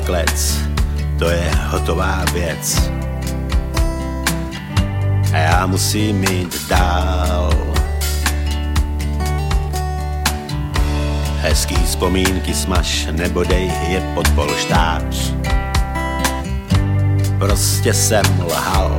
klec, to je hotová věc. A já musím jít dál. Hezký vzpomínky smaž, nebo dej je pod polštář. Prostě jsem lhal.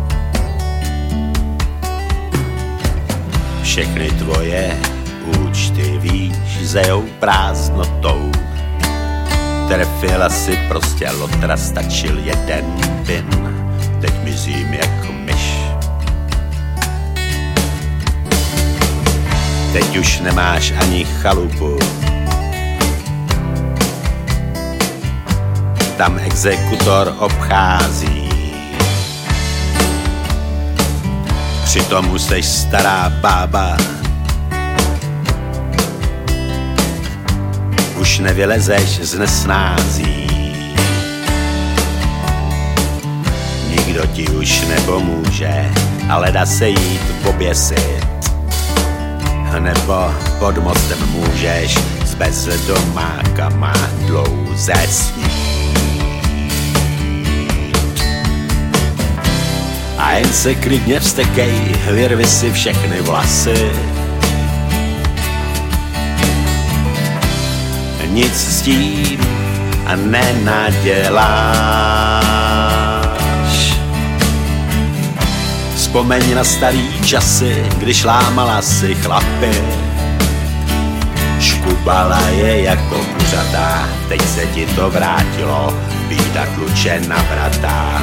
Všechny tvoje účty víš, zejou prázdnotou. Trefila si prostě lotra, stačil jeden pin, teď mizím jako myš. Teď už nemáš ani chalupu, tam exekutor obchází. Přitom už jsi stará bába, už nevylezeš z nesnází. Nikdo ti už nepomůže, ale dá se jít oběsit. Nebo pod mostem můžeš s bezdomákama dlouze snít. A jen se klidně vztekej, vyrvi si všechny vlasy. Nic s tím nenaděláš. Vzpomeň na starý časy, když lámala si chlapy. Škubala je jako kuřata, teď se ti to vrátilo, bída kluče na vrata.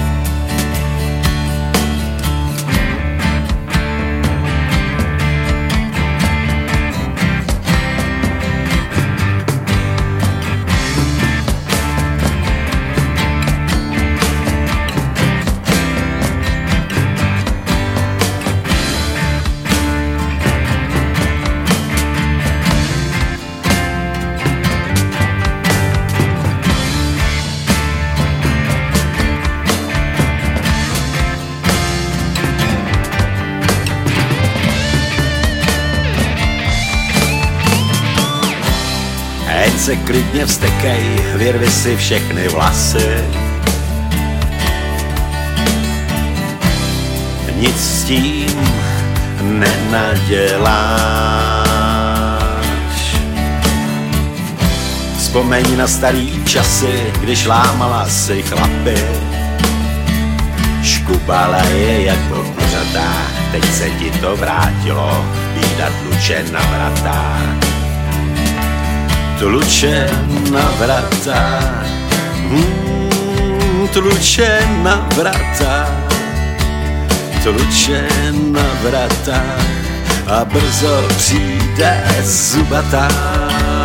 Se klidně vztekej, vyrvi si všechny vlasy. Nic s tím nenaděláš. Vzpomeň na starý časy, když lámala si chlapy. Škubala je jako kuřata, teď se ti to vrátilo, bída tluče na vrata. Tluče na vrata, tluče na vrata, tluče na vrata a brzo přijde zubatá.